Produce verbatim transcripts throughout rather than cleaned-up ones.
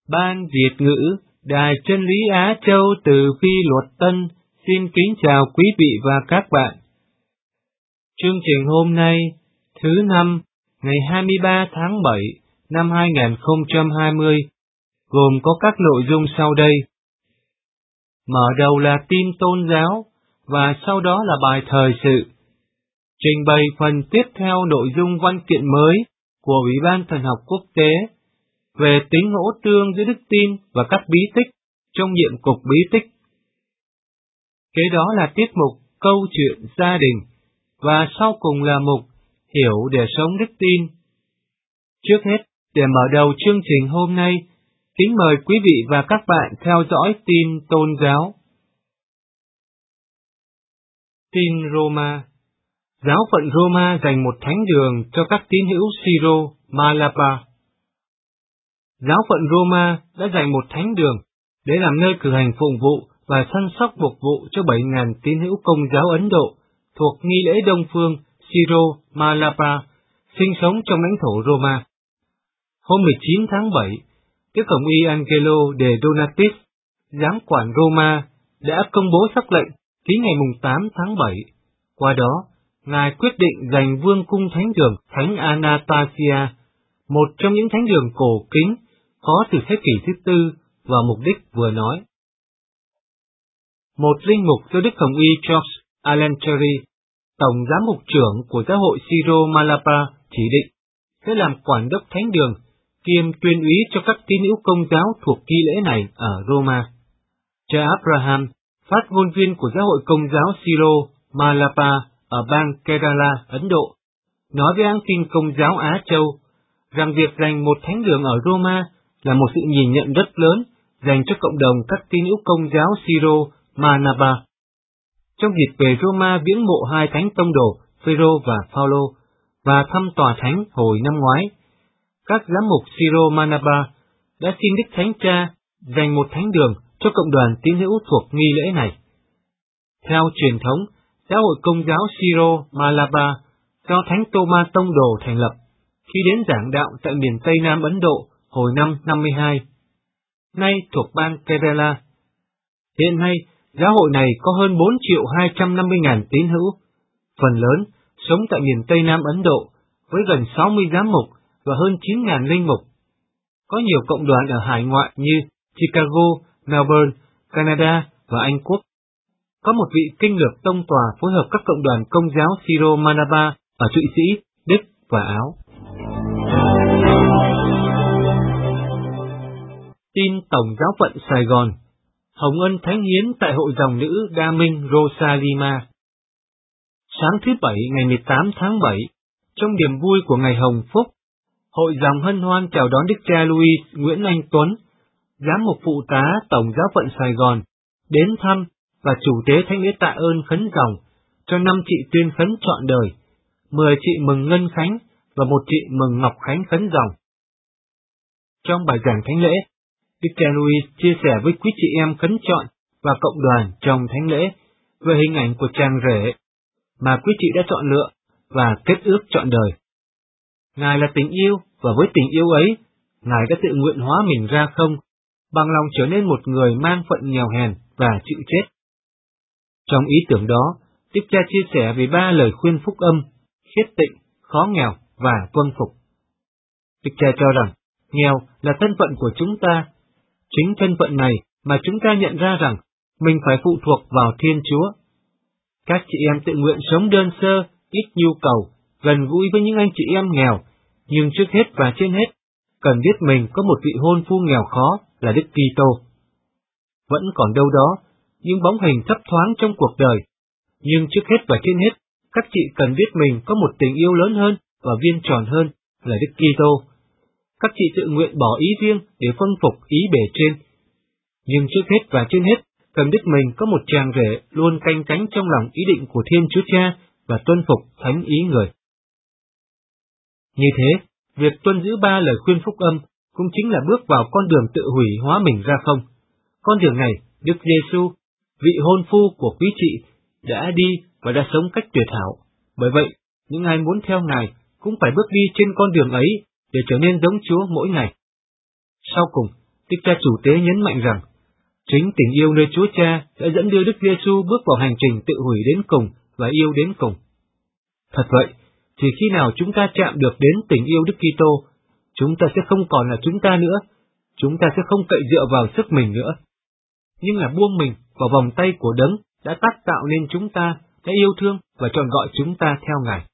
Ban Việt ngữ, Đài Chân lý Á Châu từ Phi Luật Tân, xin kính chào quý vị và các bạn. Chương trình hôm nay, thứ năm, ngày hai mươi ba tháng bảy năm hai nghìn không trăm hai mươi, gồm có các nội dung sau đây. Mở đầu là tin tôn giáo, và sau đó là bài thời sự. Trình bày phần tiếp theo nội dung văn kiện mới của Ủy ban Thần học Quốc tế về tính hỗ tương giữa đức tin và các bí tích trong nhiệm cục bí tích. Kế đó là tiết mục câu chuyện gia đình, và sau cùng là mục hiểu để sống đức tin. Trước hết, để mở đầu chương trình hôm nay, kính mời quý vị và các bạn theo dõi tin tôn giáo. Tin Roma. Giáo phận Roma dành một thánh đường cho các tín hữu Syro Malapa. Giáo phận Roma đã dành một thánh đường để làm nơi cử hành phụng vụ và săn sóc phục vụ cho bảy nghìn tín hữu Công giáo Ấn Độ thuộc nghi lễ Đông phương Syro Malapa sinh sống trong lãnh thổ Roma. Hôm mười chín tháng bảy, Đức Hồng y Angelo de Donatis, giám quản Roma, đã công bố sắc lệnh ký ngày tám tháng bảy. Qua đó, Ngài quyết định dành vương cung thánh đường Thánh Anastasia, một trong những thánh đường cổ kính có từ thế kỷ thứ tư, vào mục đích vừa nói. Một linh mục do Đức Hồng y George Alenteri, tổng giám mục trưởng của giáo hội Syro Malapa, chỉ định sẽ làm quản đốc thánh đường, kiêm tuyên úy cho các tín hữu Công giáo thuộc nghi lễ này ở Roma. Cha Abraham, phát ngôn viên của giáo hội Công giáo Syro Malapa ở bang Kerala, Ấn Độ, nói với hãng tin Công giáo Á Châu rằng việc dành một thánh đường ở Roma là một sự nhìn nhận rất lớn dành cho cộng đồng các tín hữu Công giáo Syro Malapa. Trong dịp về Roma viếng mộ hai thánh tông đồ Phêrô và Phaolô và thăm tòa thánh hồi năm ngoái, các giám mục Syro Malapa đã xin Đức Thánh Cha dành một thánh đường cho cộng đoàn tín hữu thuộc nghi lễ này. Theo truyền thống, giáo hội Công giáo Syro Malapa do Thánh Tô-ma Tông Đồ thành lập khi đến giảng đạo tại miền Tây Nam Ấn Độ hồi năm năm mươi hai, nay thuộc bang Kerala. Hiện nay, giáo hội này có hơn bốn triệu hai trăm năm mươi nghìn tín hữu, phần lớn sống tại miền Tây Nam Ấn Độ với gần sáu mươi giám mục và hơn chín nghìn linh mục. Có nhiều cộng đoàn ở hải ngoại như Chicago, Melbourne, Canada và Anh Quốc. Có một vị kinh lược tông tòa phối hợp các cộng đoàn Công giáo Syro Malapa ở Thụy Sĩ, Đức và Áo. Tin Tổng giáo phận Sài Gòn. Hồng ân thánh hiến tại hội dòng nữ Đa Minh Rosalima. Sáng thứ Bảy ngày mười tám tháng bảy, trong niềm vui của ngày Hồng Phúc, hội dòng hân hoan chào đón Đức cha Louis Nguyễn Anh Tuấn, giám mục phụ tá Tổng giáo phận Sài Gòn, đến thăm và chủ tế thánh lễ tạ ơn khấn dòng cho năm chị tuyên khấn trọn đời, mười chị mừng ngân khánh và một chị mừng ngọc khánh khấn dòng. Trong bài giảng thánh lễ, Đức cha Louis chia sẻ với quý chị em khấn chọn và cộng đoàn trong thánh lễ về hình ảnh của chàng rể mà quý chị đã chọn lựa và kết ước trọn đời. Ngài là tình yêu, và với tình yêu ấy, Ngài đã tự nguyện hóa mình ra không, bằng lòng trở nên một người mang phận nghèo hèn và chịu chết. Trong ý tưởng đó, Đức cha chia sẻ về ba lời khuyên phúc âm: khiết tịnh, khó nghèo và tuân phục. Đức cha cho rằng nghèo là thân phận của chúng ta. Chính thân phận này mà chúng ta nhận ra rằng mình phải phụ thuộc vào Thiên Chúa. Các chị em tự nguyện sống đơn sơ, ít nhu cầu, gần gũi với những anh chị em nghèo, nhưng trước hết và trên hết, cần biết mình có một vị hôn phu nghèo khó là Đức Kitô. Vẫn còn đâu đó, những bóng hình thấp thoáng trong cuộc đời, nhưng trước hết và trên hết, các chị cần biết mình có một tình yêu lớn hơn và viên tròn hơn là Đức Kitô. Các chị tự nguyện bỏ ý riêng để phân phục ý bề trên. Nhưng trước hết và trên hết, cần biết mình có một chàng rể luôn canh cánh trong lòng ý định của Thiên Chúa Cha và tuân phục thánh ý người. Như thế, việc tuân giữ ba lời khuyên phúc âm cũng chính là bước vào con đường tự hủy hóa mình ra không. Con đường này, Đức Giêsu, vị hôn phu của quý chị, đã đi và đã sống cách tuyệt hảo. Bởi vậy, những ai muốn theo Ngài cũng phải bước đi trên con đường ấy để trở nên giống Chúa mỗi ngày. Sau cùng, Đức cha chủ tế nhấn mạnh rằng, chính tình yêu nơi Chúa Cha đã dẫn đưa Đức Giêsu bước vào hành trình tự hủy đến cùng và yêu đến cùng. Thật vậy, chỉ khi nào chúng ta chạm được đến tình yêu Đức Kitô, chúng ta sẽ không còn là chúng ta nữa, chúng ta sẽ không cậy dựa vào sức mình nữa, nhưng là buông mình vào vòng tay của Đấng đã tác tạo nên chúng ta, đã yêu thương và chọn gọi chúng ta theo Ngài.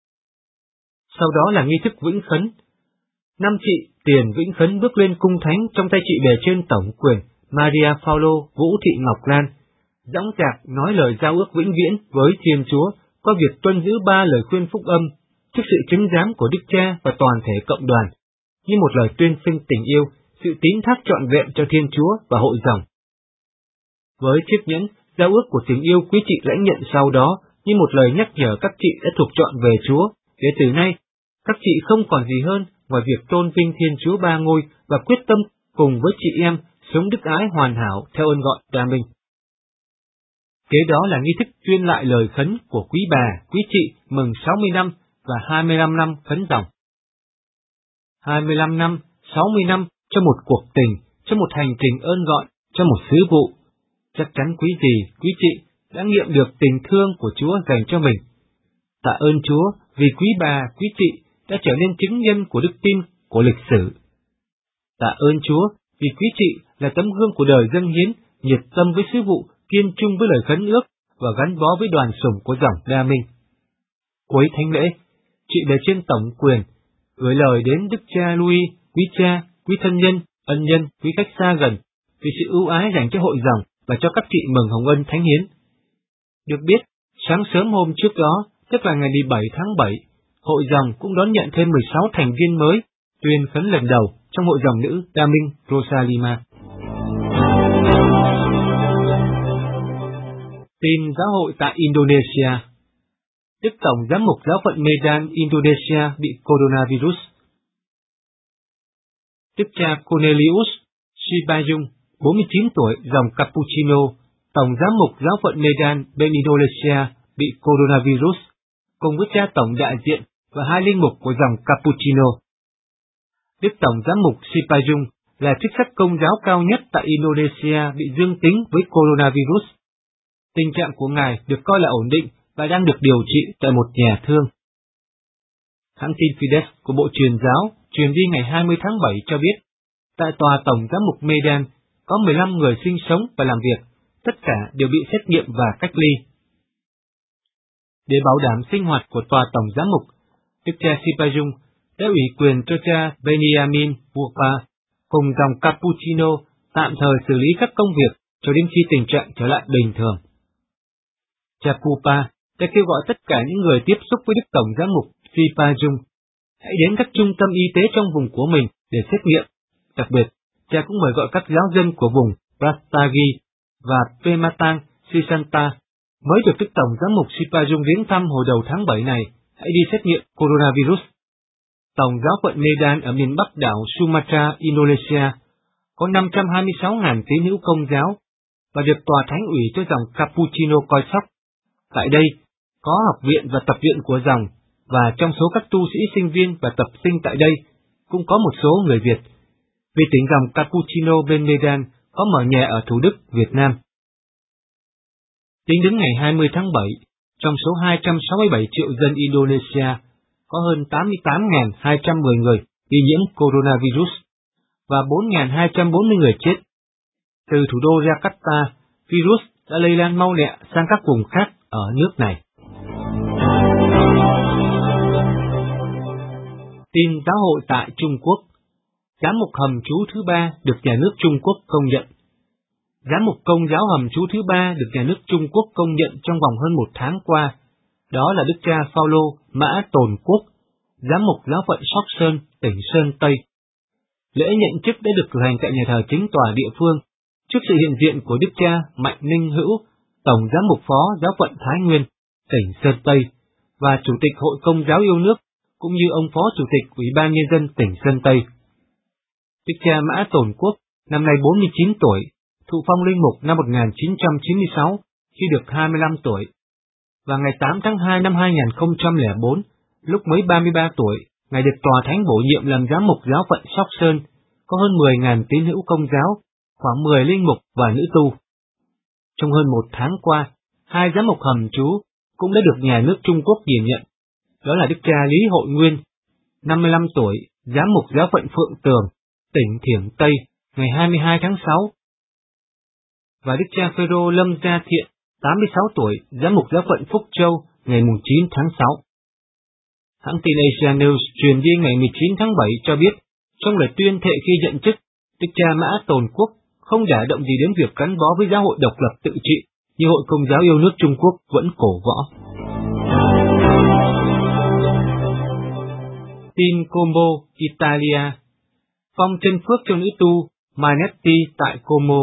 Sau đó là nghi thức vĩnh khấn. Năm chị tiền vĩnh khấn bước lên cung thánh trong tay chị bề trên tổng quyền Maria Paulo Vũ Thị Ngọc Lan, dõng dạc nói lời giao ước vĩnh viễn với Thiên Chúa qua việc tuân giữ ba lời khuyên phúc âm trước sự chứng giám của Đức Cha và toàn thể cộng đoàn, như một lời tuyên xưng tình yêu, sự tín thác trọn vẹn cho Thiên Chúa và hội dòng. Với chiếc nhẫn, giao ước của tình yêu quý chị lãnh nhận sau đó như một lời nhắc nhở các chị đã thuộc trọn về Chúa, để từ nay, các chị không còn gì hơn ngoài việc tôn vinh Thiên Chúa Ba Ngôi và quyết tâm cùng với chị em sống đức ái hoàn hảo theo ơn gọi Đa Minh. Kế đó là nghi thức tuyên lại lời khấn của quý bà, quý chị mừng sáu mươi năm và hai mươi lăm năm khấn dòng. hai mươi lăm năm, sáu mươi năm cho một cuộc tình, cho một hành trình ơn gọi, cho một sứ vụ. Chắc chắn quý dì, quý chị đã nghiệm được tình thương của Chúa dành cho mình. Tạ ơn Chúa vì quý bà, quý chị đã trở nên chứng nhân của đức tin của lịch sử. Tạ ơn Chúa vì quý chị là tấm gương của đời dâng hiến, nhiệt tâm với sứ vụ, kiên trung với lời khấn ước và gắn bó với đoàn sủng của dòng Đa Minh. Cuối thánh lễ, chị bề trên tổng quyền gửi lời đến Đức cha Louis, quý cha, quý thân nhân, ân nhân, quý khách xa gần vì sự ưu ái dành cho hội dòng và cho các chị mừng hồng ân thánh hiến. Được biết, sáng sớm hôm trước đó, tức là ngày mười bảy tháng bảy, hội dòng cũng đón nhận thêm mười sáu thành viên mới, tuyên khấn lần đầu trong hội dòng nữ Đa Minh Rosalima. Tin giáo hội tại Indonesia. Đức Tổng Giám mục Giáo phận Medan, Indonesia bị coronavirus. Đức cha Cornelius Sibayung, bốn mươi chín tuổi, dòng Cappuccino, Tổng Giám mục Giáo phận Medan bên Indonesia bị coronavirus, cùng với cha tổng đại diện và hai linh mục của dòng Cappuccino. Đức Tổng Giám mục Sibayung là chức sắc công giáo cao nhất tại Indonesia bị dương tính với coronavirus. Tình trạng của ngài được coi là ổn định và đang được điều trị tại một nhà thương. Hãng tin Fides của Bộ Truyền giáo truyền đi ngày hai mươi tháng bảy cho biết, tại tòa Tổng Giám mục Medan có mười lăm người sinh sống và làm việc, tất cả đều bị xét nghiệm và cách ly. Để bảo đảm sinh hoạt của tòa Tổng Giám mục, Đức cha Sibayung đã ủy quyền cho cha Benjamin Pupa cùng dòng Cappuccino tạm thời xử lý các công việc cho đến khi tình trạng trở lại bình thường. Cha Pupa đã kêu gọi tất cả những người tiếp xúc với Đức Tổng Giám mục Sibayung hãy đến các trung tâm y tế trong vùng của mình để xét nghiệm. Đặc biệt, cha cũng mời gọi các giáo dân của vùng Brastagi và Pematang Sisanta mới được Đức Tổng Giám mục Sibayung viếng thăm hồi đầu tháng bảy này hãy đi xét nghiệm coronavirus. Tổng giáo phận Medan ở miền Bắc đảo Sumatra, Indonesia có năm trăm hai mươi sáu nghìn tín hữu Công giáo và được tòa thánh ủy cho dòng Cappuccino coi sóc. Tại đây, có học viện và tập viện của dòng, và trong số các tu sĩ sinh viên và tập sinh tại đây, cũng có một số người Việt, vì tỉnh dòng Cappuccino bên Medan có mở nhà ở Thủ Đức, Việt Nam. Tính đến ngày hai mươi tháng bảy, trong số hai trăm sáu mươi bảy triệu dân Indonesia, có hơn tám mươi tám nghìn hai trăm mười người bị nhiễm coronavirus và bốn nghìn hai trăm bốn mươi người chết. Từ thủ đô Jakarta, virus đã lây lan mau lẹ sang các vùng khác ở nước này. Tin giáo hội tại Trung Quốc. Giám mục hầm trú thứ ba được nhà nước Trung Quốc công nhận. Giám mục Công giáo hầm trú thứ ba được nhà nước Trung Quốc công nhận trong vòng hơn một tháng qua, đó là Đức cha Phaolô Mã Tồn Quốc, giám mục giáo phận Sóc Sơn, tỉnh Sơn Tây. Lễ nhận chức đã được cử hành tại nhà thờ chính tòa địa phương, trước sự hiện diện của Đức cha Mạnh Ninh Hữu, Tổng giám mục phó giáo phận Thái Nguyên, tỉnh Sơn Tây, và Chủ tịch Hội Công giáo yêu nước, cũng như ông Phó Chủ tịch Ủy ban Nhân dân tỉnh Sơn Tây. Đức cha Mã Tồn Quốc, năm nay bốn mươi chín tuổi, thụ phong linh mục năm một nghìn chín trăm chín mươi sáu khi được hai mươi lăm tuổi, và ngày tám tháng hai năm hai nghìn không trăm lẻ bốn, lúc mới ba mươi ba tuổi, ngài được tòa thánh bổ nhiệm làm giám mục giáo phận Sóc Sơn, có hơn mười nghìn tín hữu Công giáo, khoảng mười linh mục và nữ tu. Trong hơn một tháng qua, hai giám mục hầm trú cũng đã được nhà nước Trung Quốc nhìn nhận. Đó là Đức cha Lý Hội Nguyên, năm mươi lăm tuổi, giám mục giáo phận Phượng Tường, tỉnh Thiểm Tây, ngày hai mươi hai tháng sáu. Và Đức cha Phêrô Lâm Gia Thiện, tám mươi sáu tuổi, giám mục giáo phận Phúc Châu, ngày chín tháng sáu. Hãng tin Asia News truyền đi ngày mười chín tháng bảy cho biết, trong lời tuyên thệ khi nhận chức, Đức cha Mã Tồn Quốc không đả động gì đến việc gắn bó với giáo hội độc lập tự trị, như Hội Công giáo yêu nước Trung Quốc vẫn cổ võ. Tin Como, Italia. Phong chân phước cho nữ tu Manetti tại Como.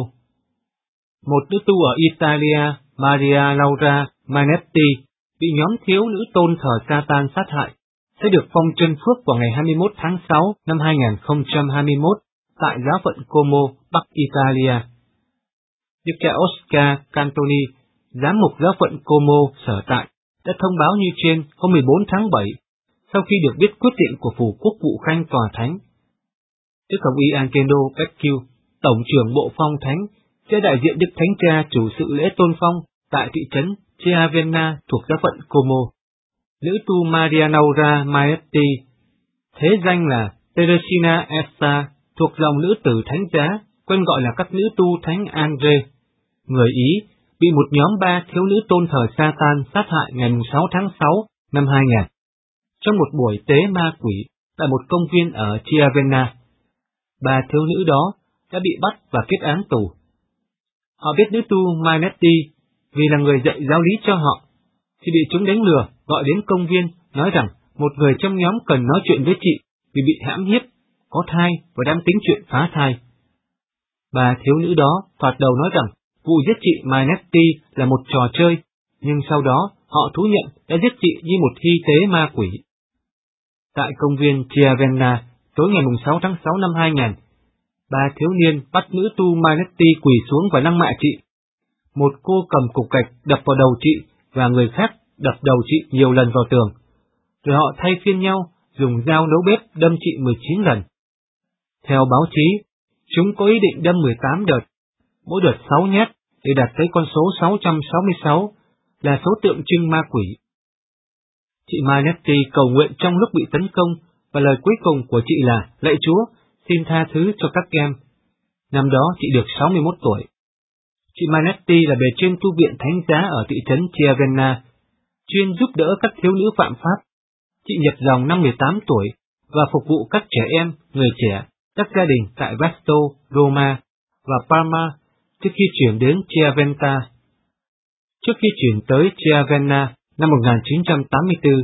Một nữ tu ở Italia, Maria Laura Manetti, bị nhóm thiếu nữ tôn thờ Satan sát hại, sẽ được phong chân phước vào ngày hai mươi mốt tháng sáu năm hai nghìn không trăm hai mươi mốt tại giáo phận Como, Bắc Italia. Đức cha Oscar Cantoni, giám mục giáo phận Como sở tại, đã thông báo như trên hôm mười bốn tháng bảy, sau khi được biết quyết định của phủ quốc vụ khanh tòa thánh. Đức Hồng y Angelo Becciu, tổng trưởng bộ phong thánh, sẽ đại diện Đức Thánh Cha chủ sự lễ tôn phong tại thị trấn Chiavenna thuộc giáo phận Como. Nữ tu Maria Laura Maetti, thế danh là Teresina Esta, thuộc dòng nữ tử thánh giá, quen gọi là các nữ tu thánh Andre, người Ý, bị một nhóm ba thiếu nữ tôn thờ Satan sát hại ngày sáu tháng sáu năm hai nghìn, trong một buổi tế ma quỷ tại một công viên ở Chiavenna. Ba thiếu nữ đó đã bị bắt và kết án tù. Họ biết nữ tu Maetti vì là người dạy giáo lý cho họ, thì bị chúng đánh lừa gọi đến công viên nói rằng một người trong nhóm cần nói chuyện với chị vì bị hãm hiếp, có thai và đang tính chuyện phá thai. Ba thiếu nữ đó thoạt đầu nói rằng vụ giết chị Maetti là một trò chơi, nhưng sau đó họ thú nhận đã giết chị như một hy tế ma quỷ. Tại công viên Chiavenna, tối ngày sáu tháng sáu năm hai nghìn, ba thiếu niên bắt nữ tu Maetti quỳ xuống và lăng mạ chị. Một cô cầm cục gạch đập vào đầu chị và người khác đập đầu chị nhiều lần vào tường. Rồi họ thay phiên nhau dùng dao nấu bếp đâm chị mười chín lần. Theo báo chí, chúng có ý định đâm mười tám đợt, mỗi đợt sáu nhát để đạt tới con số sáu trăm sáu mươi sáu, là số tượng trưng ma quỷ. Chị Maetti cầu nguyện trong lúc bị tấn công, và lời cuối cùng của chị là: lạy Chúa, xin tha thứ cho các em. Năm đó chị được sáu mươi mốt tuổi. Chị Maetti là bề trên tu viện thánh giá ở thị trấn Chiavenna, chuyên giúp đỡ các thiếu nữ phạm pháp. Chị nhập dòng năm mười tám tuổi và phục vụ các trẻ em, người trẻ, các gia đình tại Vasto, Roma và Parma trước khi chuyển đến Chiavenna. Trước khi chuyển tới Chiavenna năm một nghìn chín trăm tám mươi tư,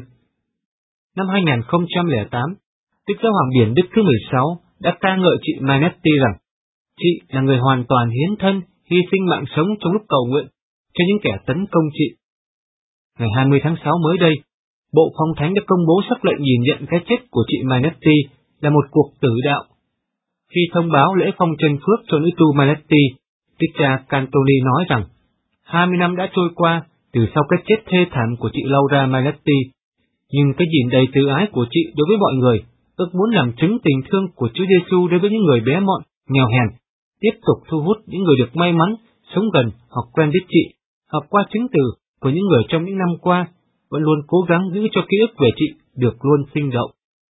năm hai nghìn không trăm lẻ tám, Đức Giáo hoàng Biển Đức thứ mười sáu đã ca ngợi chị Maetti rằng chị là người hoàn toàn hiến thân, hy sinh mạng sống trong lúc cầu nguyện cho những kẻ tấn công chị. Ngày hai mươi tháng sáu mới đây, Bộ Phong Thánh đã công bố sắc lệnh nhìn nhận cái chết của chị Maetti là một cuộc tử đạo. Khi thông báo lễ phong chân phước cho nữ tu Maetti, Đức cha Cantoni nói rằng hai mươi năm đã trôi qua từ sau cái chết thê thảm của chị Laura Maetti, nhưng cái nhìn đầy từ ái của chị đối với mọi người, ước muốn làm chứng tình thương của Chúa Giêsu đối với những người bé mọn, nghèo hèn, tiếp tục thu hút những người được may mắn sống gần hoặc quen biết chị, hoặc qua chứng từ của những người trong những năm qua vẫn luôn cố gắng giữ cho ký ức về chị được luôn sinh động.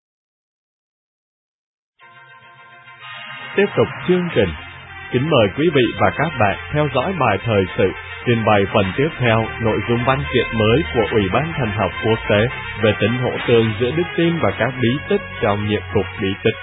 Tiếp tục chương trình, kính mời quý vị và các bạn theo dõi bài thời sự trình bày phần tiếp theo nội dung văn kiện mới của Ủy ban Thần học Quốc tế về tính hỗ tương giữa đức tin và các bí tích trong nhiệm cục bí tích.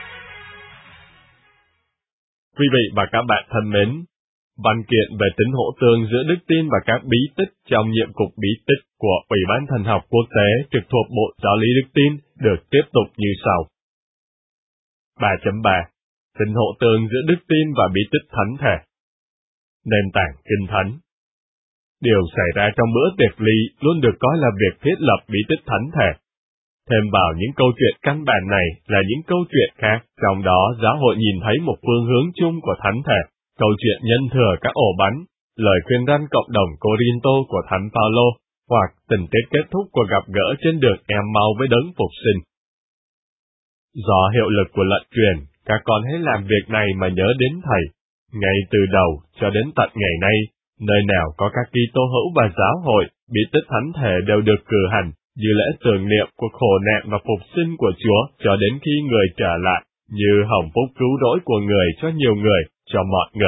Quý vị và các bạn thân mến, văn kiện về tính hỗ tương giữa đức tin và các bí tích trong nhiệm cục bí tích của Ủy ban Thần học Quốc tế trực thuộc Bộ Giáo lý Đức tin được tiếp tục như sau. ba chấm ba Tính hỗ tương giữa đức tin và bí tích thánh thể. Nền tảng Kinh Thánh. Điều xảy ra trong bữa tiệc ly luôn được coi là việc thiết lập bí tích thánh thể. Thêm vào những câu chuyện căn bản này là những câu chuyện khác, trong đó giáo hội nhìn thấy một phương hướng chung của thánh thể, câu chuyện nhân thừa các ổ bánh, lời khuyên răn cộng đồng Cô-rin-tô của Thánh Phaolô, hoặc tình tiết kết thúc của gặp gỡ trên đường Em-mau với đấng phục sinh. Do hiệu lực của lệnh truyền, các con hãy làm việc này mà nhớ đến Thầy. Ngay từ đầu cho đến tận ngày nay, nơi nào có các Kitô hữu và giáo hội, bí tích thánh thể đều được cử hành như lễ tưởng niệm cuộc khổ nạn và phục sinh của Chúa cho đến khi Người trở lại, như hồng phúc cứu rỗi của Người cho nhiều người, cho mọi người.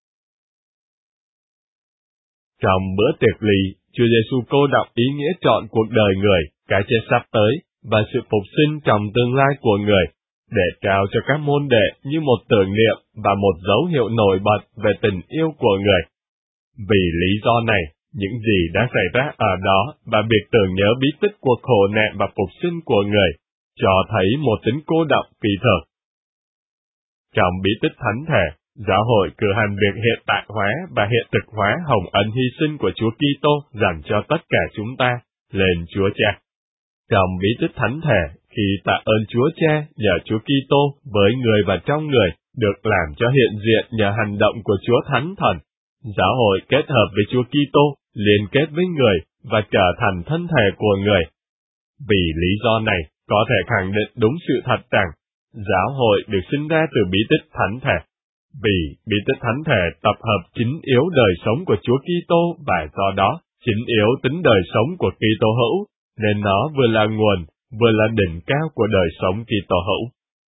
Trong bữa tiệc lì, Chúa Giêsu cô đọng ý nghĩa trọn cuộc đời Người, cái chết sắp tới, và sự phục sinh trong tương lai của Người, để trao cho các môn đệ như một tưởng niệm và một dấu hiệu nổi bật về tình yêu của Người. Vì lý do này, những gì đã xảy ra ở đó và việc tưởng nhớ bí tích cuộc khổ nạn và phục sinh của Người, cho thấy một tính cô đọng kỳ thực. Trong bí tích thánh thể, giáo hội cử hành việc hiện tại hóa và hiện thực hóa hồng ân hy sinh của Chúa Kitô dành cho tất cả chúng ta, lên Chúa Cha. Trong bí tích thánh thể, khi tạ ơn Chúa Cha nhờ Chúa Kitô với Người và trong Người, được làm cho hiện diện nhờ hành động của Chúa Thánh Thần, giáo hội kết hợp với Chúa Kitô, liên kết với Người và trở thành thân thể của Người. Vì lý do này, có thể khẳng định đúng sự thật rằng, giáo hội được sinh ra từ bí tích thánh thể. Vì bí tích thánh thể tập hợp chính yếu đời sống của Chúa Kitô và do đó, chính yếu tính đời sống của Kitô hữu, nên nó vừa là nguồn, vừa là đỉnh cao của đời sống Kitô hữu.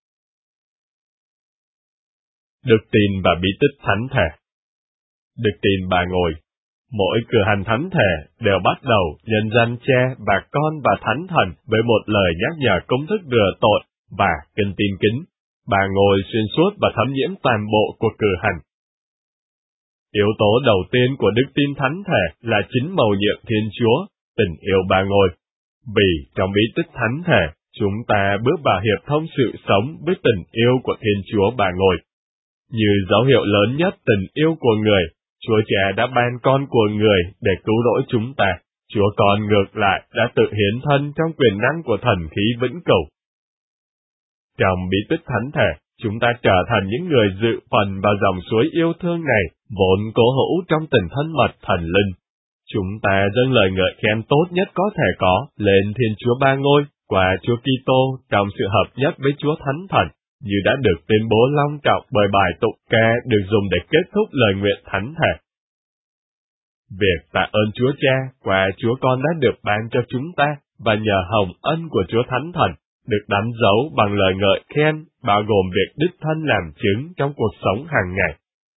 Đức tin và bí tích thánh thể. Đức tin Ba Ngôi. Mỗi cử hành thánh thể đều bắt đầu nhân danh Cha và Con và Thánh Thần với một lời nhắc nhở công thức rửa tội và kinh tin kính, Ba Ngôi xuyên suốt và thấm nhiễm toàn bộ cuộc cử hành. Yếu tố đầu tiên của đức tin thánh thể là chính mầu nhiệm Thiên Chúa, tình yêu Ba Ngôi. Vì trong bí tích thánh thể, chúng ta bước vào hiệp thông sự sống với tình yêu của Thiên Chúa Ba Ngôi. Như dấu hiệu lớn nhất tình yêu của Người, Chúa Cha đã ban con của Người để cứu rỗi chúng ta. Chúa Con ngược lại đã tự hiến thân trong quyền năng của thần khí vĩnh cửu. Trong bí tích thánh thể, chúng ta trở thành những người dự phần vào dòng suối yêu thương này, vốn cố hữu trong tình thân mật thần linh. Chúng ta dâng lời ngợi khen tốt nhất có thể có lên Thiên Chúa Ba Ngôi qua Chúa Kitô trong sự hợp nhất với Chúa Thánh Thần, như đã được tuyên bố long trọng bởi bài tụng ca được dùng để kết thúc lời nguyện thánh thể. Việc tạ ơn Chúa Cha qua Chúa Con đã được ban cho chúng ta, và nhờ hồng ân của Chúa Thánh Thần, được đánh dấu bằng lời ngợi khen, bao gồm việc đích thân làm chứng trong cuộc sống hàng ngày.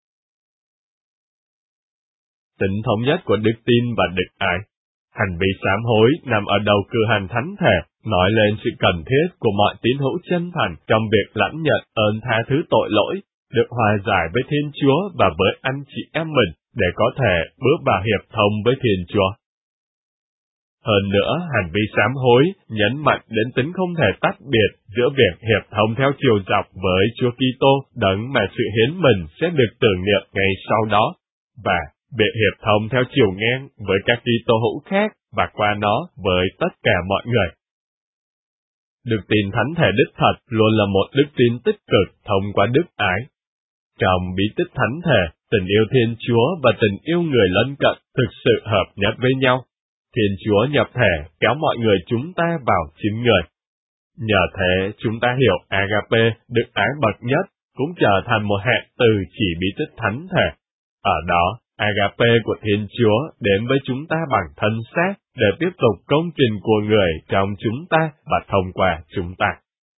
Tính thống nhất của đức tin và đức ái. Hành vi sám hối nằm ở đầu cử hành thánh thể, nói lên sự cần thiết của mọi tín hữu chân thành trong việc lãnh nhận ơn tha thứ tội lỗi, được hòa giải với Thiên Chúa và với anh chị em mình để có thể bước vào hiệp thông với Thiên Chúa. Hơn nữa, hành vi sám hối nhấn mạnh đến tính không thể tách biệt giữa việc hiệp thông theo chiều dọc với Chúa Kitô đấng mà sự hiến mình sẽ được tưởng niệm ngay sau đó, và việc hiệp thông theo chiều ngang với các Kitô hữu khác và qua nó với tất cả mọi người. Đức tin thánh thể đích thật luôn là một đức tin tích cực thông qua đức ái. Trong bí tích thánh thể, tình yêu Thiên Chúa và tình yêu người lân cận thực sự hợp nhất với nhau. Thiên Chúa nhập thể kéo mọi người chúng ta vào chính Người. Nhờ thế, chúng ta hiểu agape, đức ái bậc nhất, cũng trở thành một hạng từ chỉ bí tích thánh thể. Ở đó, agape của Thiên Chúa đến với chúng ta bằng thân xác để tiếp tục công trình của Người trong chúng ta và thông qua chúng ta.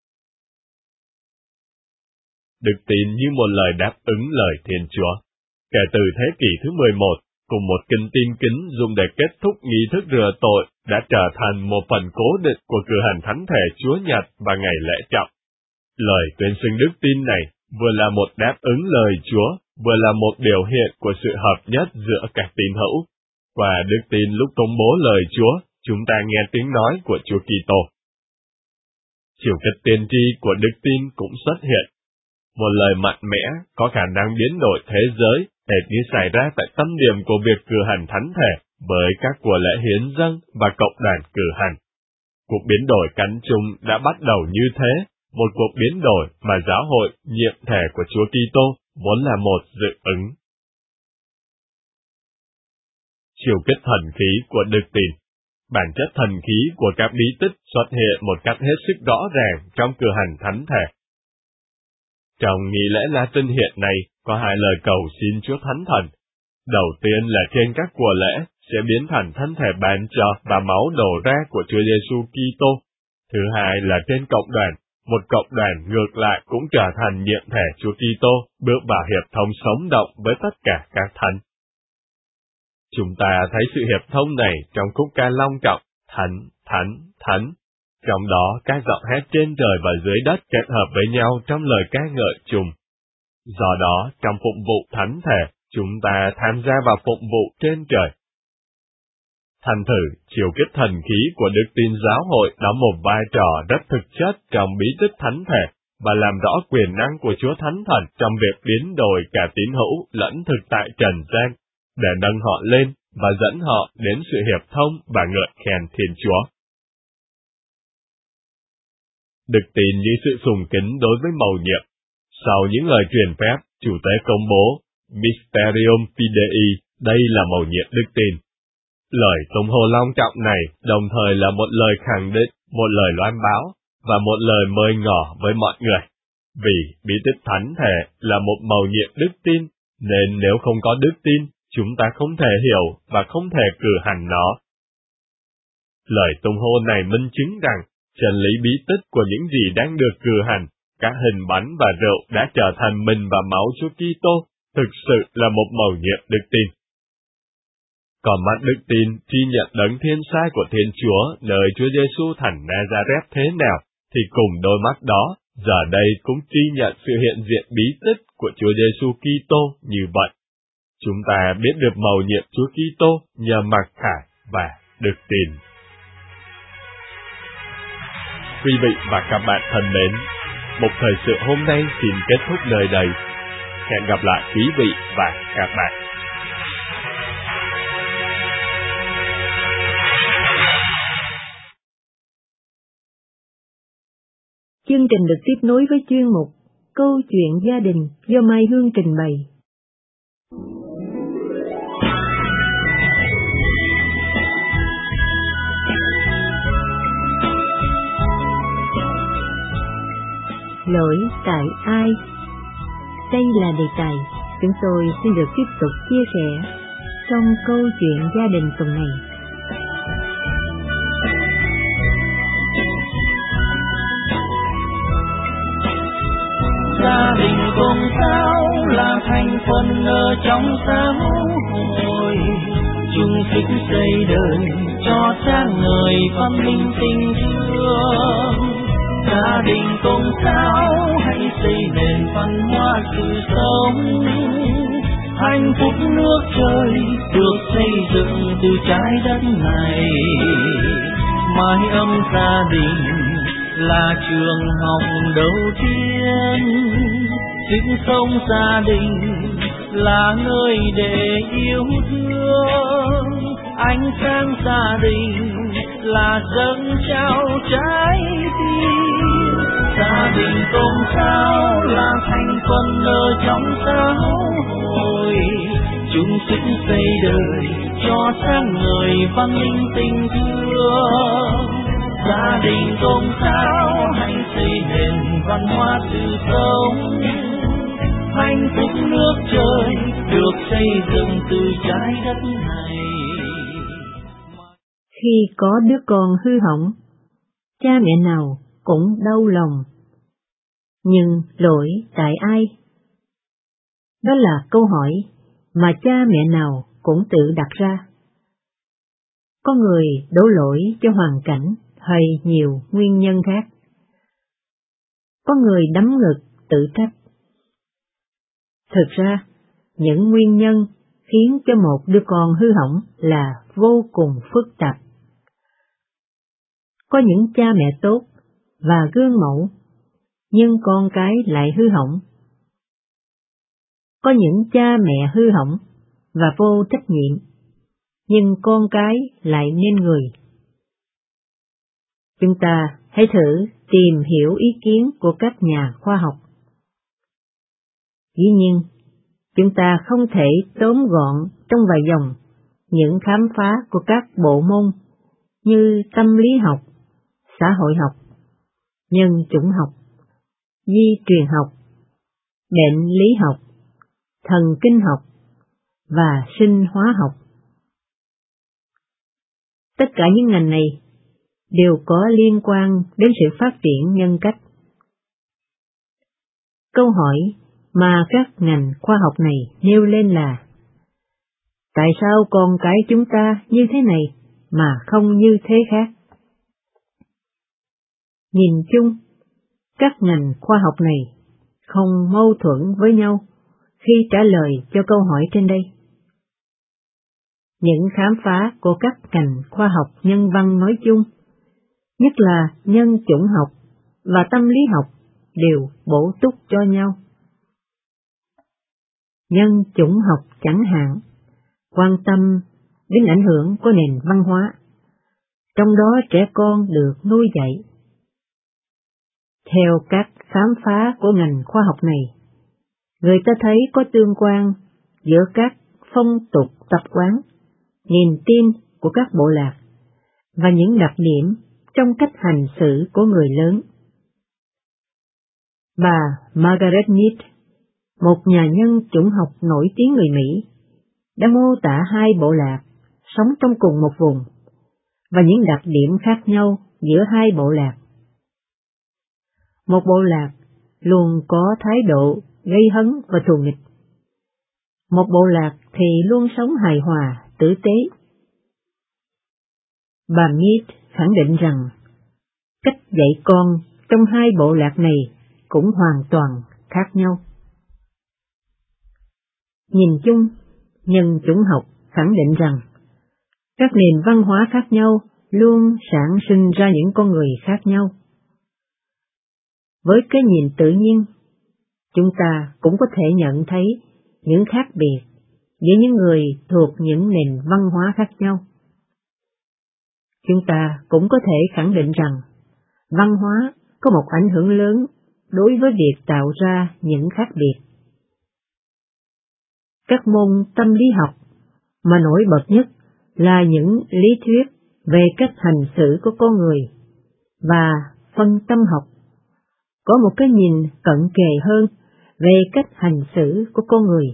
Đức tin như một lời đáp ứng lời Thiên Chúa. Kể từ thế kỷ thứ mười một, cùng một kinh tin kính dùng để kết thúc nghi thức rửa tội đã trở thành một phần cố định của cử hành thánh thể Chúa Nhật và ngày lễ trọng. Lời tuyên xưng đức tin này vừa là một đáp ứng lời Chúa, vừa là một biểu hiện của sự hợp nhất giữa các tín hữu. Qua đức tin lúc công bố lời Chúa, chúng ta nghe tiếng nói của Chúa Kitô. Chiều kích tiên tri của đức tin cũng xuất hiện. Một lời mạnh mẽ có khả năng biến đổi thế giới, hệt như xảy ra tại tâm điểm của việc cử hành thánh thể với các của lễ hiến dâng và cộng đoàn cử hành. Cuộc biến đổi cánh chung đã bắt đầu như thế, một cuộc biến đổi mà giáo hội nhiệm thể của Chúa Kitô vốn là một dự ứng. Chiều kích thần khí của đức tin. Bản chất thần khí của các bí tích xuất hiện một cách hết sức rõ ràng trong cử hành thánh thể. Trong nghi lễ Latin hiện nay, có hai lời cầu xin Chúa Thánh Thần. Đầu tiên là trên các của lễ sẽ biến thành thân thể ban cho và máu đổ ra của Chúa Giêsu Kitô. Thứ hai là trên cộng đoàn, một cộng đoàn ngược lại cũng trở thành nhiệm thể Chúa Kitô, bước vào hiệp thông sống động với tất cả các thánh. Chúng ta thấy sự hiệp thông này trong khúc ca long trọng, Thánh, Thánh, Thánh. Trong đó các giọng hét trên trời và dưới đất kết hợp với nhau trong lời ca ngợi chung. Do đó, trong phụng vụ thánh thể, chúng ta tham gia vào phụng vụ trên trời. Thành thử, chiều kích thần khí của đức tin giáo hội đóng một vai trò rất thực chất trong bí tích thánh thể và làm rõ quyền năng của Chúa Thánh Thần trong việc biến đổi cả tín hữu lẫn thực tại trần gian, để nâng họ lên và dẫn họ đến sự hiệp thông và ngợi khen Thiên Chúa. Đức tin như sự sùng kính đối với mầu nhiệm. Sau những lời truyền phép, chủ tế công bố Mysterium Fidei, đây là mầu nhiệm đức tin. Lời tung hô long trọng này đồng thời là một lời khẳng định, một lời loan báo và một lời mời ngỏ với mọi người. Vì bí tích thánh thể là một mầu nhiệm đức tin, nên nếu không có đức tin, chúng ta không thể hiểu và không thể cử hành nó. Lời tung hô này minh chứng rằng chân lý bí tích của những gì đang được cử hành, các hình bánh và rượu đã trở thành mình và máu Chúa Kitô, thực sự là một mầu nhiệm đức tin. Còn mắt đức tin chi nhận đấng thiên sai của Thiên Chúa nơi Chúa Giêsu thành Nazareth thế nào, thì cùng đôi mắt đó, giờ đây cũng chi nhận sự hiện diện bí tích của Chúa Giêsu Kitô như vậy. Chúng ta biết được mầu nhiệm Chúa Kitô nhờ mặc khải và đức tin. Quý vị và các bạn thân mến, một thời sự hôm nay xin kết thúc nơi đây. Hẹn gặp lại quý vị và các bạn. Chương trình được tiếp nối với chuyên mục Câu chuyện gia đình do Mai Hương trình bày. Lỗi tại ai? Đây là đề tài chúng tôi xin được tiếp tục chia sẻ trong câu chuyện gia đình tuần này. Gia đình cùng sao là thành phần ở trong xã hội, chung sức xây đời cho sáng ngời văn minh tình thương. Gia đình cùng sao hãy xây nền văn hóa sự sống, hạnh phúc nước trời được xây dựng từ trái đất này. Mái ấm gia đình là trường học đầu tiên, sinh sống gia đình là nơi để yêu thương, ánh sáng gia đình là dâng trao trái tim. Gia đình cùng sao là thành phần ở trong xã hội, chung sức xây đời cho sáng ngời văn minh tình thương. Gia đình cùng sao hãy xây nền văn hóa sự sống, hạnh phúc nước trời được xây dựng từ trái đất này. Khi có đứa con hư hỏng, cha mẹ nào cũng đau lòng. Nhưng lỗi tại ai? Đó là câu hỏi mà cha mẹ nào cũng tự đặt ra. Có người đổ lỗi cho hoàn cảnh hay nhiều nguyên nhân khác. Có người đấm ngực tự trách. Thực ra, những nguyên nhân khiến cho một đứa con hư hỏng là vô cùng phức tạp. Có những cha mẹ tốt và gương mẫu, nhưng con cái lại hư hỏng. Có những cha mẹ hư hỏng và vô trách nhiệm, nhưng con cái lại nên người. Chúng ta hãy thử tìm hiểu ý kiến của các nhà khoa học. Dĩ nhiên, chúng ta không thể tóm gọn trong vài dòng những khám phá của các bộ môn như tâm lý học, xã hội học, nhân chủng học, di truyền học, bệnh lý học, thần kinh học và sinh hóa học. Tất cả những ngành này đều có liên quan đến sự phát triển nhân cách. Câu hỏi mà các ngành khoa học này nêu lên là: tại sao con cái chúng ta như thế này mà không như thế khác? Nhìn chung, các ngành khoa học này không mâu thuẫn với nhau khi trả lời cho câu hỏi trên đây. Những khám phá của các ngành khoa học nhân văn nói chung, nhất là nhân chủng học và tâm lý học, đều bổ túc cho nhau. Nhân chủng học chẳng hạn quan tâm đến ảnh hưởng của nền văn hóa, trong đó trẻ con được nuôi dạy. Theo các khám phá của ngành khoa học này, người ta thấy có tương quan giữa các phong tục tập quán, niềm tin của các bộ lạc và những đặc điểm trong cách hành xử của người lớn. Bà Margaret Mead, một nhà nhân chủng học nổi tiếng người Mỹ, đã mô tả hai bộ lạc sống trong cùng một vùng và những đặc điểm khác nhau giữa hai bộ lạc. Một bộ lạc luôn có thái độ gây hấn và thù nghịch. Một bộ lạc thì luôn sống hài hòa, tử tế. Bà Mead khẳng định rằng cách dạy con trong hai bộ lạc này cũng hoàn toàn khác nhau. Nhìn chung, nhân chủng học khẳng định rằng các nền văn hóa khác nhau luôn sản sinh ra những con người khác nhau. Với cái nhìn tự nhiên, chúng ta cũng có thể nhận thấy những khác biệt giữa những người thuộc những nền văn hóa khác nhau. Chúng ta cũng có thể khẳng định rằng văn hóa có một ảnh hưởng lớn đối với việc tạo ra những khác biệt. Các môn tâm lý học mà nổi bật nhất là những lý thuyết về cách hành xử của con người, và phân tâm học có một cái nhìn cận kề hơn về cách hành xử của con người.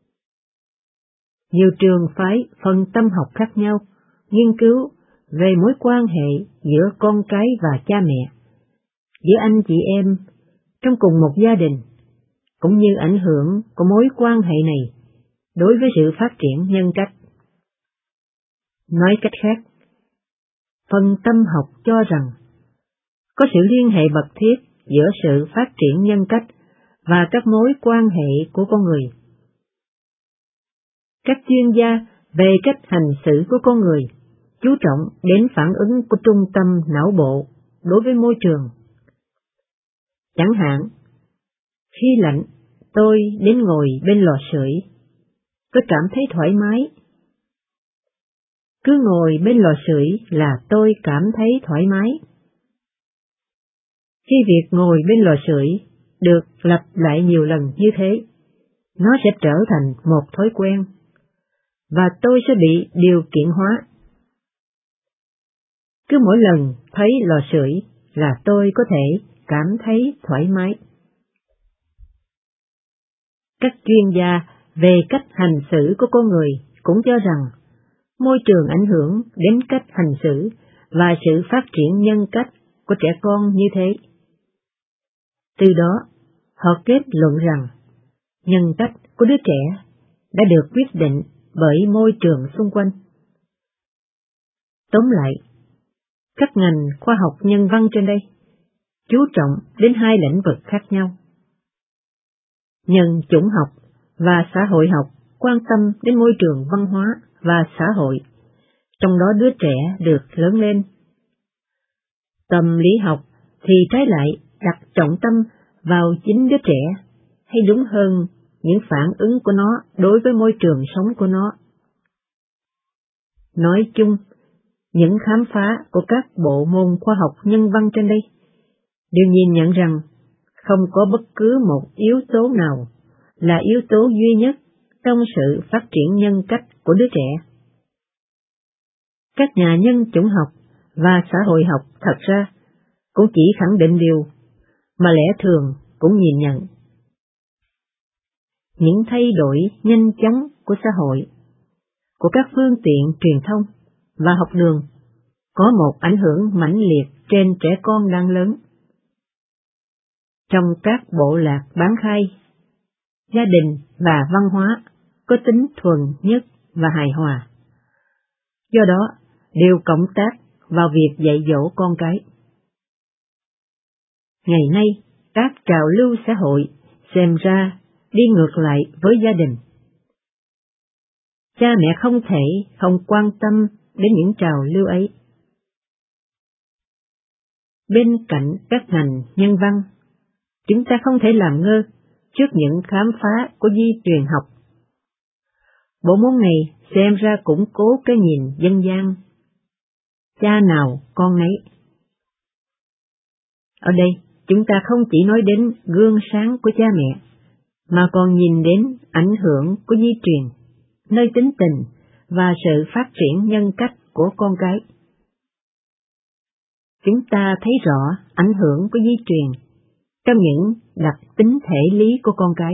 Nhiều trường phái phân tâm học khác nhau nghiên cứu về mối quan hệ giữa con cái và cha mẹ, giữa anh chị em trong cùng một gia đình, cũng như ảnh hưởng của mối quan hệ này đối với sự phát triển nhân cách. Nói cách khác, phân tâm học cho rằng có sự liên hệ mật thiết giữa sự phát triển nhân cách và các mối quan hệ của con người. Các chuyên gia về cách hành xử của con người chú trọng đến phản ứng của trung tâm não bộ đối với môi trường. Chẳng hạn, khi lạnh, tôi đến ngồi bên lò sưởi, tôi cảm thấy thoải mái. Cứ ngồi bên lò sưởi là tôi cảm thấy thoải mái. Khi việc ngồi bên lò sưởi được lặp lại nhiều lần như thế, nó sẽ trở thành một thói quen, và tôi sẽ bị điều kiện hóa. Cứ mỗi lần thấy lò sưởi là tôi có thể cảm thấy thoải mái. Các chuyên gia về cách hành xử của con người cũng cho rằng môi trường ảnh hưởng đến cách hành xử và sự phát triển nhân cách của trẻ con như thế. Từ đó, họ kết luận rằng nhân cách của đứa trẻ đã được quyết định bởi môi trường xung quanh. Tóm lại, các ngành khoa học nhân văn trên đây chú trọng đến hai lĩnh vực khác nhau. Nhân chủng học và xã hội học quan tâm đến môi trường văn hóa và xã hội, trong đó đứa trẻ được lớn lên. Tâm lý học thì trái lại đặt trọng tâm vào chính đứa trẻ, hay đúng hơn, những phản ứng của nó đối với môi trường sống của nó. Nói chung, những khám phá của các bộ môn khoa học nhân văn trên đây đều nhìn nhận rằng không có bất cứ một yếu tố nào là yếu tố duy nhất trong sự phát triển nhân cách của đứa trẻ. Các nhà nhân chủng học và xã hội học thật ra cũng chỉ khẳng định điều mà lẽ thường cũng nhìn nhận. những thay đổi nhanh chóng của xã hội, của các phương tiện truyền thông và học đường có một ảnh hưởng mãnh liệt trên trẻ con đang lớn. Trong các bộ lạc bán khai, gia đình và văn hóa có tính thuần nhất và hài hòa. Do đó, đều cộng tác vào việc dạy dỗ con cái. Ngày nay, các trào lưu xã hội xem ra đi ngược lại với gia đình. Cha mẹ không thể không quan tâm đến những trào lưu ấy. Bên cạnh các ngành nhân văn, chúng ta không thể làm ngơ trước những khám phá của di truyền học. Bộ môn này xem ra củng cố cái nhìn dân gian. Cha nào con nấy. Ở đây, chúng ta không chỉ nói đến gương sáng của cha mẹ, mà còn nhìn đến ảnh hưởng của di truyền, nơi tính tình và sự phát triển nhân cách của con cái. Chúng ta thấy rõ ảnh hưởng của di truyền trong những đặc tính thể lý của con cái.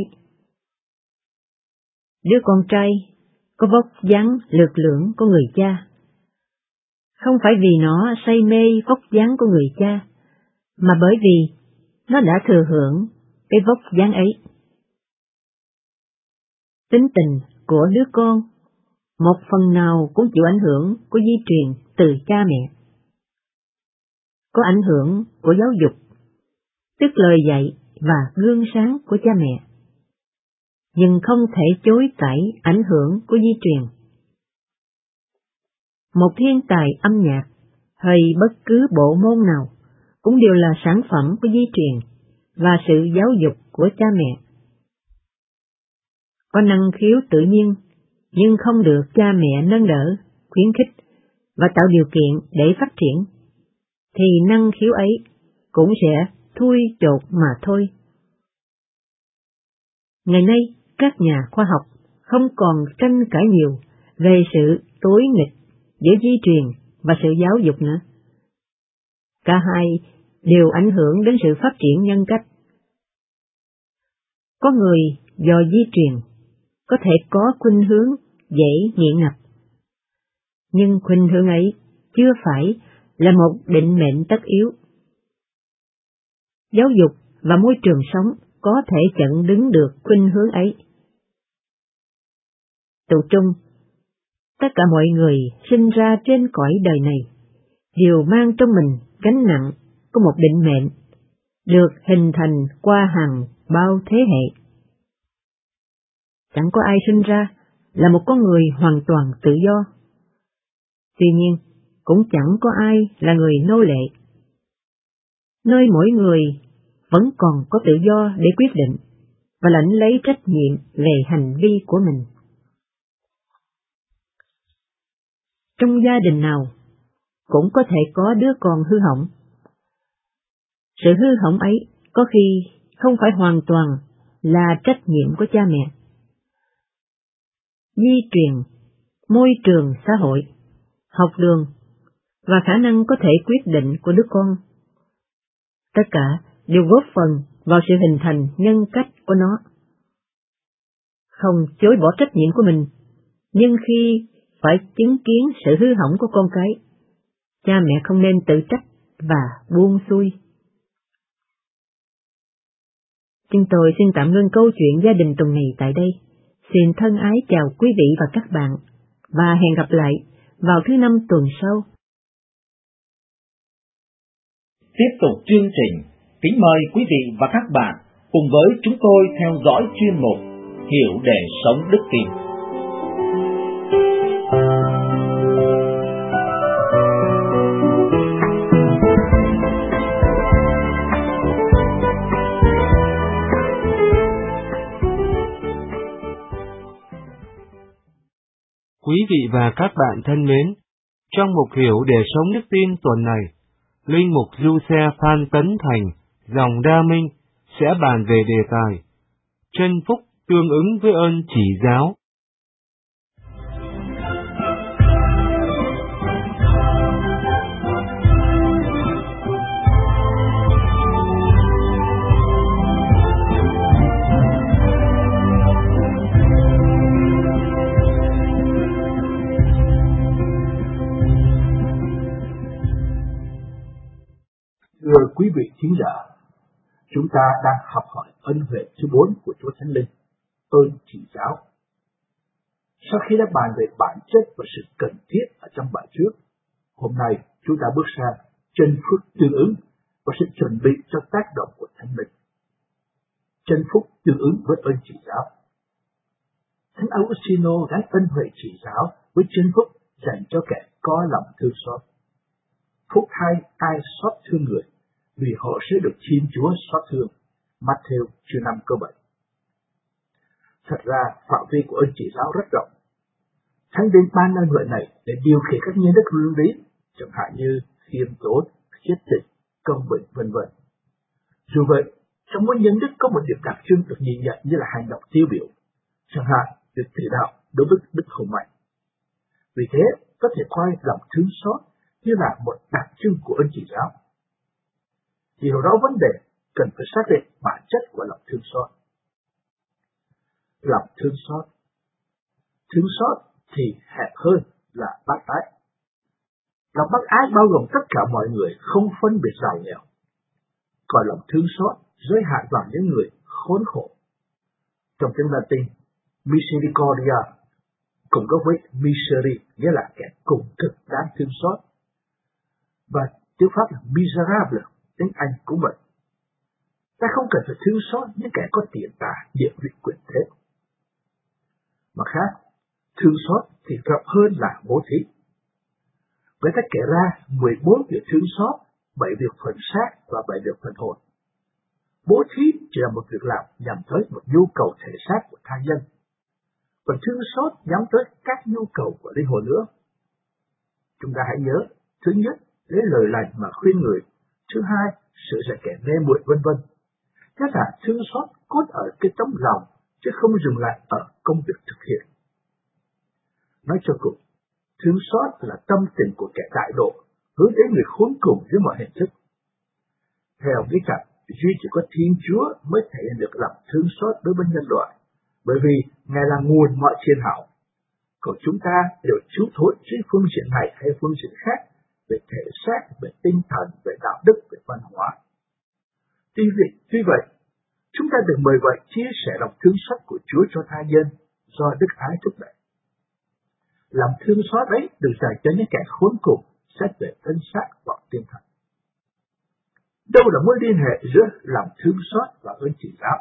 Đứa con trai có vóc dáng lược lưỡng của người cha, không phải vì nó say mê vóc dáng của người cha, mà bởi vì nó đã thừa hưởng cái vóc dáng ấy. Tính tình của đứa con một phần nào cũng chịu ảnh hưởng của di truyền từ cha mẹ. Có ảnh hưởng của giáo dục, tức lời dạy và gương sáng của cha mẹ, nhưng không thể chối cãi ảnh hưởng của di truyền. Một thiên tài âm nhạc hay bất cứ bộ môn nào cũng đều là sản phẩm của di truyền và sự giáo dục của cha mẹ. Có năng khiếu tự nhiên, nhưng không được cha mẹ nâng đỡ, khuyến khích và tạo điều kiện để phát triển, thì năng khiếu ấy cũng sẽ thui chột mà thôi. Ngày nay, các nhà khoa học không còn tranh cãi nhiều về sự đối nghịch giữa di truyền và sự giáo dục nữa. Cả hai đều ảnh hưởng đến sự phát triển nhân cách. Có người do di truyền có thể có khuynh hướng dễ nghiện ngập, nhưng khuynh hướng ấy chưa phải là một định mệnh tất yếu. Giáo dục và môi trường sống có thể chặn đứng được khuynh hướng ấy. Tụ trung, tất cả mọi người sinh ra trên cõi đời này đều mang trong mình gánh nặng của một định mệnh, được hình thành qua hàng bao thế hệ. Chẳng có ai sinh ra là một con người hoàn toàn tự do. Tuy nhiên, cũng chẳng có ai là người nô lệ. Nơi mỗi người vẫn còn có tự do để quyết định và lãnh lấy trách nhiệm về hành vi của mình. Trong gia đình nào cũng có thể có đứa con hư hỏng. Sự hư hỏng ấy có khi không phải hoàn toàn là trách nhiệm của cha mẹ. Di truyền, môi trường xã hội, học đường và khả năng có thể quyết định của đứa con, tất cả đều góp phần vào sự hình thành nhân cách của nó. Không chối bỏ trách nhiệm của mình, nhưng khi phải chứng kiến sự hư hỏng của con cái, cha mẹ không nên tự trách và buông xuôi. Chúng tôi xin tạm ngưng câu chuyện gia đình tuần này tại đây. Xin thân ái chào quý vị và các bạn, và hẹn gặp lại vào thứ năm tuần sau. Tiếp tục chương trình, kính mời quý vị và các bạn cùng với chúng tôi theo dõi chuyên mục Hiểu để sống đức tin. Quý vị và các bạn thân mến, trong mục Hiểu để sống đức tin tuần này, Linh mục Du Xe Phan Tấn Thành, dòng Đa Minh, sẽ bàn về đề tài chân phúc tương ứng với ơn chỉ giáo. vị thính giả, chúng ta đang học hỏi ân huệ thứ bốn của Chúa Thánh Linh, ơn chỉ giáo. Sau khi đã bàn về bản chất và sự cần thiết ở trong bài trước, hôm nay chúng ta bước sang chân phước tương ứng và sự chuẩn bị cho tác động của Thánh Linh. Chân phúc tương ứng với ơn chỉ giáo. Thánh Augustino gắn ân huệ chỉ giáo với chân phúc dành cho kẻ có lòng thương xót. Phúc thay ai xót thương người, vì họ sẽ được Thiên Chúa xót thương. Matthew chương năm câu bảy. Thật ra phạm vi của ơn chỉ giáo rất rộng. Thánh Linh ban ân huệ này để điều khiển các nhân đức luân lý, chẳng hạn như khiêm tốn, khiết tịch, công bình, vân vân. Dù vậy, trong mỗi nhân đức có một điểm đặc trưng được nhìn nhận như là hành động tiêu biểu, chẳng hạn việc tự đạo đối với đức hùng mạnh. Vì thế, có thể coi lòng thương xót như là một đặc trưng của ơn chỉ giáo. Hiểu rõ vấn đề, cần phải xác định bản chất của lòng thương xót. Lòng thương xót. Thương xót thì hẹp hơn là bác ái. Lòng bác ái bao gồm tất cả mọi người, không phân biệt giàu nghèo. Còn lòng thương xót giới hạn vào những người khốn khổ. Trong tiếng Latin, misericordia cùng có với miseri, nghĩa là kẻ cùng cực đáng thương xót. Và tiếng Pháp là miserable, tiếng Anh cũng vậy. Ta không cần phải thương xót những kẻ có tiền tài, địa vị, quyền thế. Mặt khác, thương xót thì rộng hơn là bố thí. Người ta kể ra mười bốn việc thương xót, bảy việc phần xác và bảy việc phần hồn. Bố thí chỉ là một việc làm nhằm tới một nhu cầu thể xác của tha nhân, còn thương xót nhắm tới các nhu cầu của linh hồn nữa. Chúng ta hãy nhớ, thứ nhất, lấy lời lành mà khuyên người; thứ hai, sửa dạy kẻ mê muội, vân vân. Thế là thương xót cốt ở cái tấm lòng, chứ không dừng lại ở công việc thực hiện. Nói cho cùng, thương xót là tâm tình của kẻ đại độ, hướng đến người khốn cùng dưới mọi hình thức. Theo nghĩa trạng, duy chỉ có Thiên Chúa mới thể hiện được lòng thương xót đối với nhân loại, bởi vì Ngài là nguồn mọi thiên hảo. Còn chúng ta đều thiếu thốn trên phương diện này hay phương diện khác, về thể xác, về tinh thần, về đạo đức, về văn hóa. Tuy vậy, tuy vậy, chúng ta được mời gọi chia sẻ lòng thương xót của Chúa cho tha nhân do đức ái thúc đẩy. Lòng thương xót ấy được dành cho những kẻ khốn cùng xét về thân xác hoặc tinh thần. Đâu là mối liên hệ giữa lòng thương xót và ơn chỉ giáo?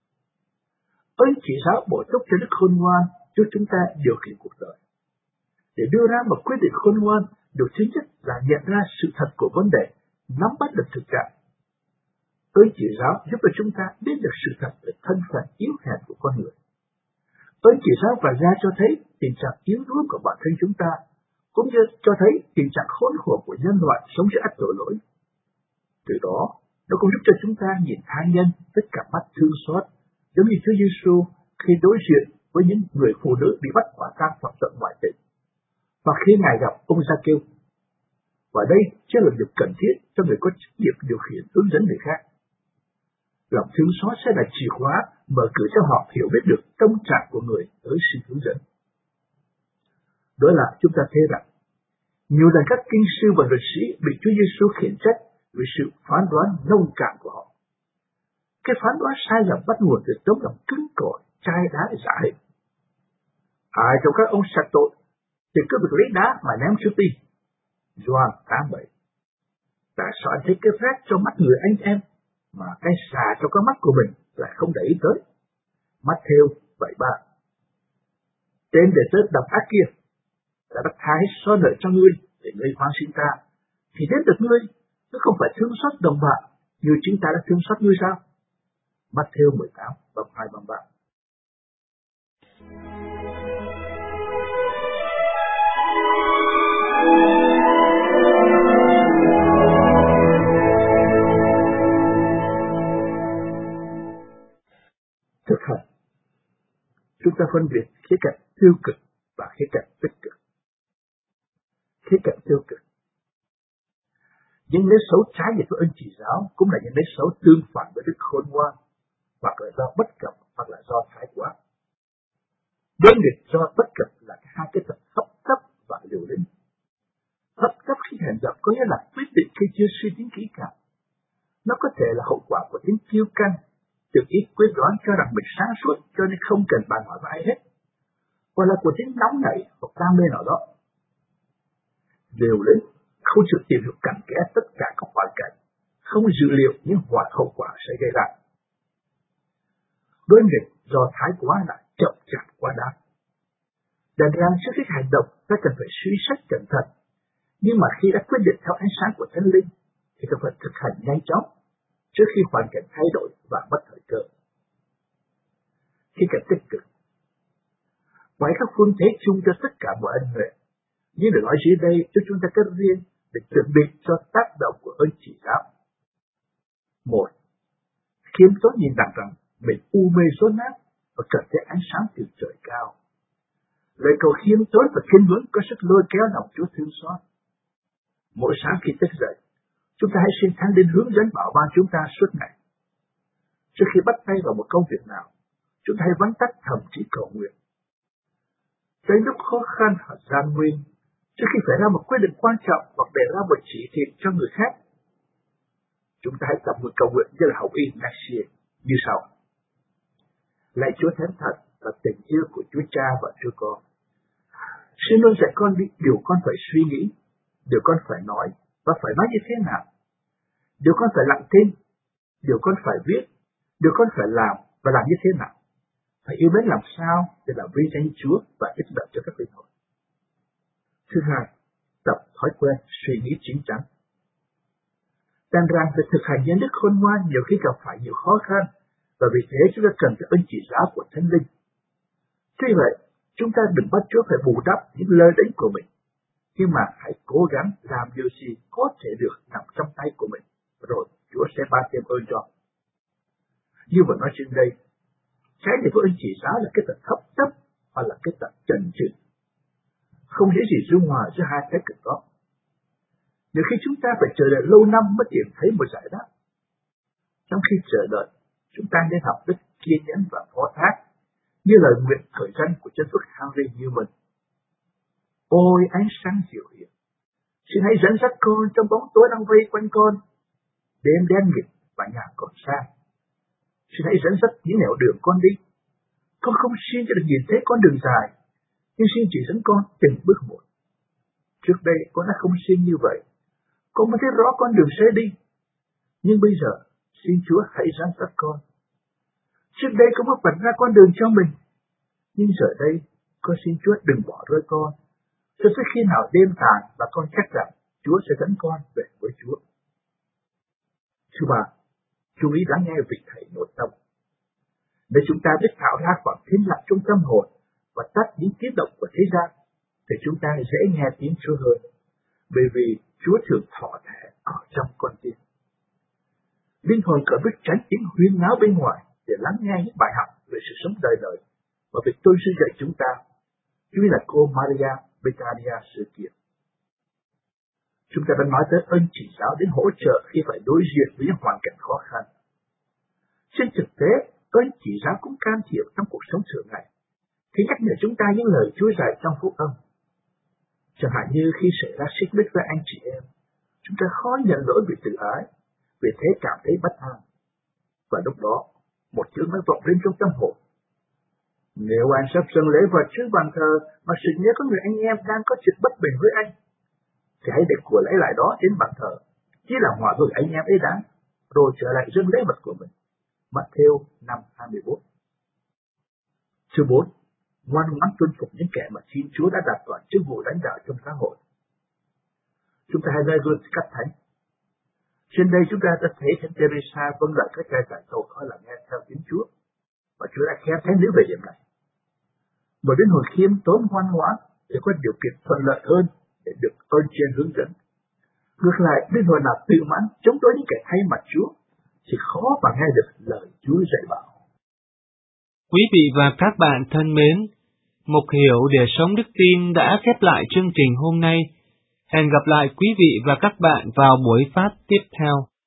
Ơn chỉ giáo bổ túc cho đức khôn ngoan giúp chúng ta điều khiển cuộc đời. Để đưa ra một quyết định khôn ngoan, điều thứ nhất là nhận ra sự thật của vấn đề, nắm bắt được thực trạng. Ơn chỉ giáo giúp cho chúng ta biết được sự thật về thân phận yếu hèn của con người. Ơn chỉ giáo và ra cho thấy tình trạng yếu đuối của bản thân chúng ta, cũng như cho thấy tình trạng khốn khổ của nhân loại sống dưới ách tội lỗi. Từ đó, nó cũng giúp cho chúng ta nhìn tha nhân tất cả mắt thương xót, giống như Chúa Giêsu khi đối diện với những người phụ nữ bị bắt quả tang phạm tội ngoại tình, và khi Ngài gặp ông Gia-kêu. Và đây chính là điều cần thiết cho người có trách nhiệm điều khiển hướng dẫn người khác. Lòng thương xót sẽ là chìa khóa mở cửa cho họ hiểu biết được tâm trạng của người tới sự hướng dẫn. Đó là chúng ta thấy rằng nhiều lần các kinh sư và luật sĩ bị Chúa Giêsu khiển trách vì sự phán đoán nông cạn của họ. Cái phán đoán sai lầm bắt nguồn từ tấm lòng cứng cỏi, chai đá giả hình. Ai trong các ông sạch tội thì cứ việc lấy đá mà ném Chúa Ti. Gioan tám bảy. Tại sao anh thấy cái rác trong mắt người anh em, mà cái xà trong cái mắt của mình lại không để ý tới? Matthew bảy ba. Tên đệ tớ độc ác kia đã bắt thái so nợ cho ngươi để ngươi hoan xin ta, thì đến được ngươi, nó không phải thương xót đồng bạn như chúng ta đã thương xót ngươi sao? Matthew mười tám và hai mươi ba. Thực hành, chúng ta phân biệt khía cạnh tiêu cực và khía cạnh tích cực. Khía cạnh tiêu cực, những nếp xấu trái nghịch với ơn chỉ giáo cũng là những nếp xấu tương phản với đức khôn ngoan, hoặc là do bất cập, hoặc là do thái quá. Đối nghịch do bất cập là hai cái tật hấp tấp và liều lĩnh. Hấp tấp khi hành động có nghĩa là quyết định khi chưa suy tính kỹ càng. Nó có thể là hậu quả của tính kiêu căng, tự ý quyết đoán cho rằng mình sáng suốt cho nên không cần bàn hỏi với ai hết, hoặc là của tính nóng nảy hoặc đam mê nào đó. Liều lĩnh, không chịu tìm hiểu cặn kẽ tất cả các hoàn cảnh, không dự liệu những hoạn hậu quả sẽ gây ra. Đối nghịch do thái quá là chậm chạp quá đáng. Đàn rằng trước khi hành động ta cần phải suy xét cẩn thận, nhưng mà khi đã quyết định theo ánh sáng của Thánh Linh thì ta phải thực hành nhanh chóng trước khi hoàn cảnh thay đổi và mất thời cơ. Khi cảnh tích cực, ngoài các phương thế chung cho tất cả mọi ân huệ, nhưng được nói dưới đây cho chúng ta cách riêng để chuẩn bị cho tác động của ơn chỉ giáo. Một, khiêm tốn nhìn rằng rằng mình u mê rối nát và cần thấy ánh sáng từ trời cao. Lời cầu khiêm tốn và khiêm nhường có sức lôi kéo lòng Chúa thương xót. Mỗi sáng khi thức dậy, chúng ta hãy xin Thánh Linh hướng dẫn bảo ban chúng ta suốt ngày. Trước khi bắt tay vào một công việc nào, chúng ta hãy vắn tắt thầm chỉ cầu nguyện. Tới lúc khó khăn hoặc gian nguy, trước khi phải ra một quyết định quan trọng hoặc đề ra một chỉ thị cho người khác, chúng ta hãy tập một cầu nguyện như là học y Naxia như sau: Lạy Chúa Thánh Thật và tình yêu của Chúa Cha và Chúa Con, xin luôn dạy con biết điều con phải suy nghĩ, điều con phải nói và phải nói như thế nào, điều con phải lặng thinh, điều con phải viết, điều con phải làm và làm như thế nào, phải yêu mến làm sao để làm vinh danh Chúa và ích lợi cho các linh hồn. Thứ hai, tập thói quen suy nghĩ chín chắn. Đàn rằng phải thực hành nhân đức khôn ngoan nhiều khi gặp phải nhiều khó khăn, và vì thế chúng ta cần cái ơn chỉ giáo của Thánh Linh. Tuy vậy, chúng ta đừng bắt Chúa phải bù đắp những lơ đễnh của mình, nhưng mà hãy cố gắng làm điều gì có thể được nằm trong tay của mình, rồi Chúa sẽ ban thêm ơn cho. Như vừa nói trên đây, trái để có ơn chỉ giáo là cái tật thấp thấp hoặc là cái tật chần chừ, không dễ gì dung hòa giữa hai thái cực đó. Nhiều khi chúng ta phải chờ đợi lâu năm mới tìm thấy một giải đáp. Trong khi chờ đợi, chúng ta nên học đức kiên nhẫn và phó thác, như lời nguyện khởi danh của chân phước Henry Newman. Ôi ánh sáng dịu hiền, xin hãy dẫn dắt con trong bóng tối đang vây quanh con, đêm đen nghịch và nhà còn xa. Xin hãy dẫn dắt những nẻo đường con đi. Con không xin cho được nhìn thấy con đường dài, nhưng xin chỉ dẫn con từng bước một. Trước đây con đã không xin như vậy, con mới thấy rõ con đường sẽ đi. Nhưng bây giờ, xin Chúa hãy dẫn dắt con. Trước đây con mới vạch ra con đường cho mình, nhưng giờ đây con xin Chúa đừng bỏ rơi con, cho tới khi nào đêm tàn và con chắc rằng Chúa sẽ dẫn con về với Chúa. Thứ ba, chú ý lắng nghe vị thầy nội tâm. Để chúng ta biết tạo ra khoảng thính lặng trong tâm hồn và tắt những tiếng động của thế gian, thì chúng ta dễ nghe tiếng Chúa hơn, bởi vì Chúa thường thọ thể ở trong con tim. Linh hồn cần biết tránh tiếng huyên náo bên ngoài để lắng nghe những bài học về sự sống đời đời mà việc tôi sư dạy chúng ta, chứ là cô Maria Betania xưa kia. Chúng ta đã nói tới ơn chỉ giáo đến hỗ trợ khi phải đối diện với những hoàn cảnh khó khăn. Trên thực tế, ơn chỉ giáo cũng can thiệp trong cuộc sống thường ngày, khi nhắc nhở chúng ta những lời Chúa dạy trong phúc âm. Chẳng hạn như khi xảy ra xích mích với anh chị em, chúng ta khó nhận lỗi vì tự ái, vì thế cảm thấy bất an. Và lúc đó, một chữ mới vọng lên trong tâm hồn: nếu anh sắp dâng lễ vật trước bàn thờ mà sự nhớ có người anh em đang có chuyện bất bình với anh, thì hãy để của lễ lại đó đến bàn thờ, chỉ là hòa với anh em ấy đáng, rồi trở lại dâng lễ vật của mình. Matthew năm hai mươi bốn. Thứ bốn, ngoan ngoãn tuân phục những kẻ mà Thiên Chúa đã đặt vào chức vụ lãnh đạo trong xã hội. Chúng ta hãy noi gương các thánh. Trên đây chúng ta đã thấy Thánh Teresa vâng lời các cha dạy dỗ đó là nghe theo tiếng Chúa, và Chúa đã khen thánh nữ về điểm này. Một linh hồn khiêm tốn ngoan ngoãn để có điều kiện thuận lợi hơn để được ơn trên hướng dẫn. Ngược lại, linh hồn nào tự mãn chống đối những kẻ thay mặt Chúa thì khó mà nghe được lời Chúa dạy bảo. Quý vị và các bạn thân mến, Mục Hiểu để sống đức tin đã khép lại chương trình hôm nay. Hẹn gặp lại quý vị và các bạn vào buổi phát tiếp theo.